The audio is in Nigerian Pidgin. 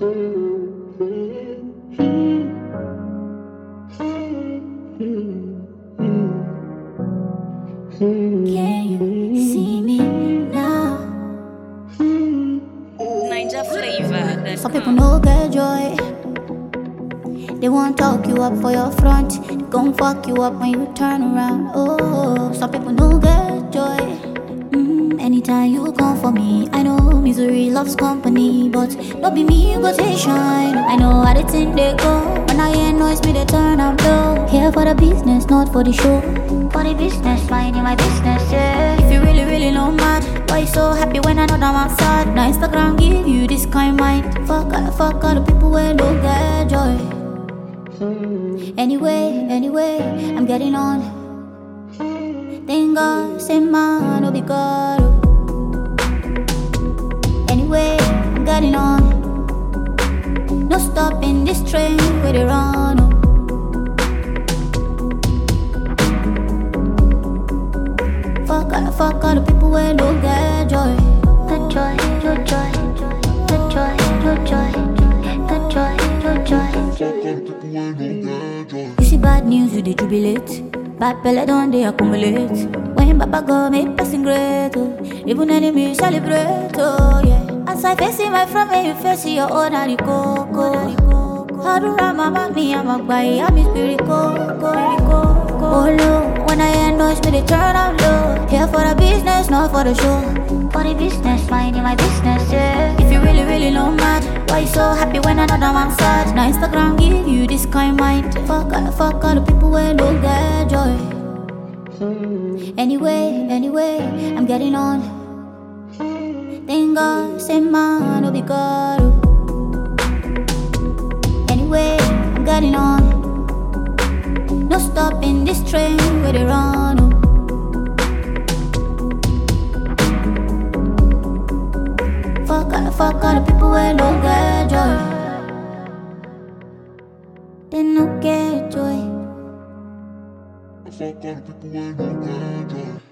Can you see me now? Niger flavor. Some people no get joy. They won't talk you up for your front. They gon' fuck you up when you turn around. Oh, some people no get joy. Anytime you come for me, I know misery loves company, but don't be me, you go take shine. I know how the thing they go. When I hear noise, me they turn up low. Here for the business, not for the show. For the business, minding my business, yeah. If you really, really know mad, why you so happy when I know that I'm sad? Now Instagram give you this kind mind. Fuck all the people where no get joy. Anyway, I'm getting on. Thank God, say man, no be God. Anyway, I'm getting on. No stopping this train where they run. Fuck all the people where no get joy. The joy, your joy, the joy, your joy, the joy, your joy. You see bad news, you dey jubilate. Bad pele don't they accumulate. When Baba go make passing great, oh. Even enemies celebrate, oh yeah. As I face my friend, when you face your own coco. How do mama me, I'm a guy, I'm a spirit coco. Oh no, when I hear noise, me they turn up low. Here for the business, not for the show. For the business, minding my business, yeah. If you really, really know mad, why you so happy when I know that I'm sad? Now Instagram give you this kind mind. Fuck all the people where no get joy. Anyway, I'm getting on. Thank God, say man, no be God. Anyway, I'm getting on. No stopping this train where they run. Fuck all the people where no get joy. They no get joy. Fuck all the people where no get joy.